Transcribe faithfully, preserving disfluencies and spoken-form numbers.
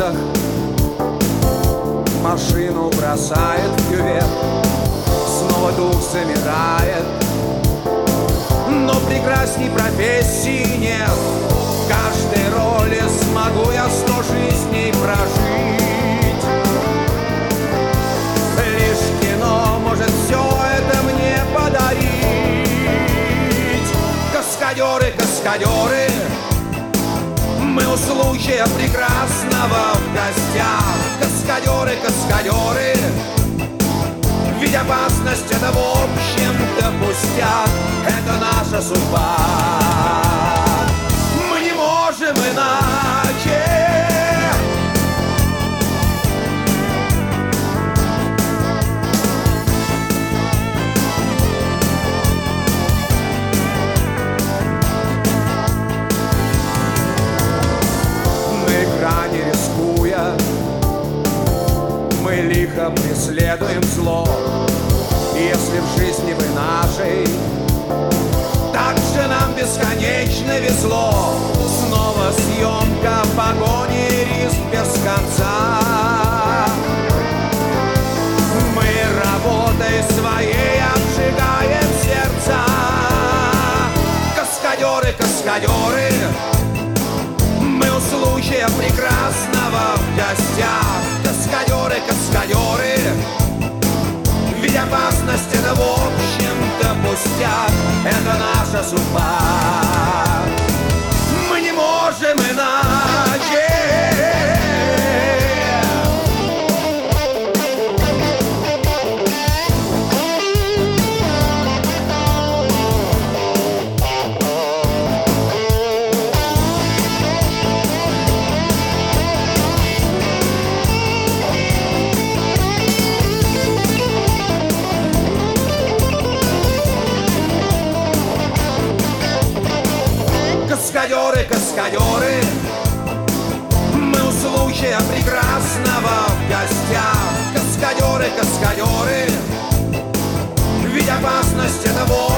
колесах, машину бросает в кювет, снова дух замирает. Но прекрасней профессии нет, в каждой роли смогу я сто жизней прожить. Лишь кино может все это мне подарить. Каскадеры, каскадеры, мы у случая прекрасного в гостях. Каскадеры, каскадеры, ведь опасность это в общем-то пустяк. Это наша судьба, мы не можем иначе. На экране рискуя, мы лихо преследуем зло. Если в жизни вы нашей так же нам бесконечно везло, снова съемка, погони, риск без конца. Мы работой своей обжигаем сердца. Каскадеры, каскадеры, мы у случая прекрасного в гостях. Каскадеры, каскадеры, ведь опасность это в общем-то пустяк. Это наша судьба, мы не можем иначе. Каскадеры, каскадеры, мы у случая прекрасного в гостях. Каскадеры, каскадеры, ведь опасность это вот